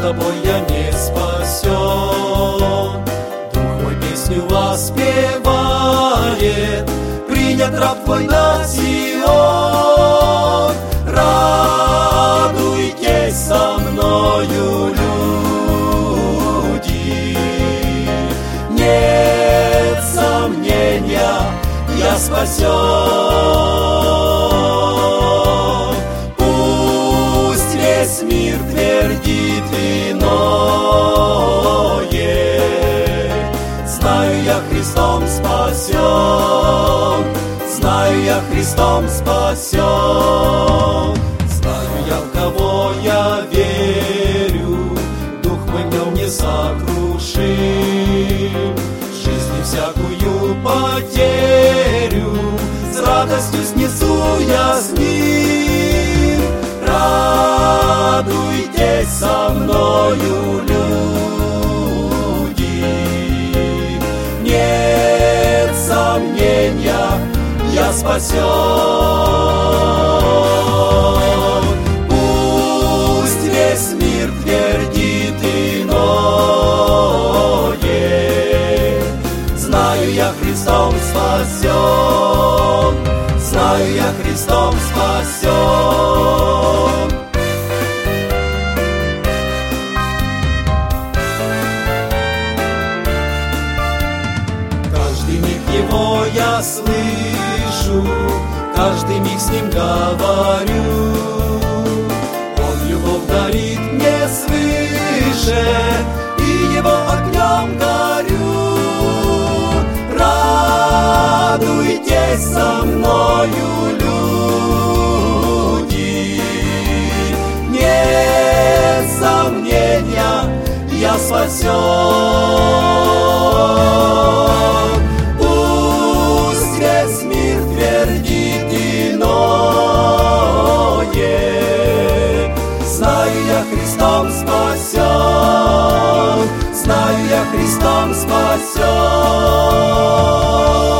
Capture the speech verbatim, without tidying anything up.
тобой я не спасен. Дух мой песню воспевает, принят раб твой на Сион. Радуйтесь со мною, люди, нет сомнения, я спасен. Пусть весь мир твердит иное, знаю я Христом спасен, знаю я Христом спасен. Знаю я, в кого я верю, дух мой в нем не сокрушим. Жизни всякую потерю с радостью снесу я с ним. Радуйтесь со мною, люди, нет сомнения, я спасен. Пусть весь мир твердит иное, знаю я Христом спасен, знаю я Христом спасен. Каждый миг Его я слышу, каждый миг с Ним говорю. Он любовь дарит мне свыше, и Его огнем горю. Радуйтесь со мною, люди, нет сомнения, я спасен. Пусть весь мир твердит иное, знаю я Христом спасен, знаю я Христом спасен.